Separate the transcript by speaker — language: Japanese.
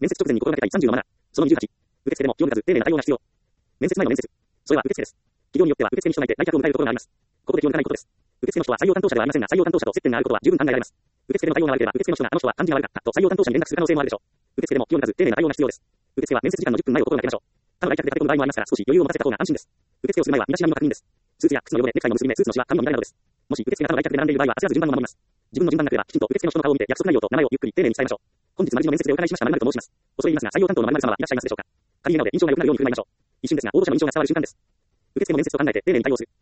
Speaker 1: 面接直前に心がけたい30のマナー。その28。受付でも気を抜かず丁寧な対応が必要。面接前の面接。それは受付です。企業によっては受付に人がいて来客を迎えるところがあります。ここで気を抜かないことです。受付の人は採用担当者ではありませんが、採用担当者と接点があることは十分考えられます。受付での対応が悪ければ、受付の人があの人は感じが悪かったと採用担当者に連絡する可能性もあるでしょう。受付でも気を抜かず丁寧な対応が必要です。受付は面接時間の10分前を心がけましょう。他の来客で駆け込む場合もありますから、少し余裕を持たせた方が安心です。受付をする前は身だしなみの確認です。スーツや靴の汚れ、ネクタイの結び目、スーツのシワ、髪の乱れなどです。もし受付が他の来客で並んでいる場合は焦らず順番を守ります。自分の順番が来ればきちんと受付の人の顔を見て約束内容と名前をゆっくり丁寧に伝えましょう。本日丸の面接でお伺いしました〇〇と申します。恐れ入りますが採用担当の〇〇様はいらっしゃいますでしょうか。仮になので印象が良くなるように振る舞いましょう。一瞬ですが応募者の印象が伝わる瞬間です。受付も面接と考えて丁寧に対応する。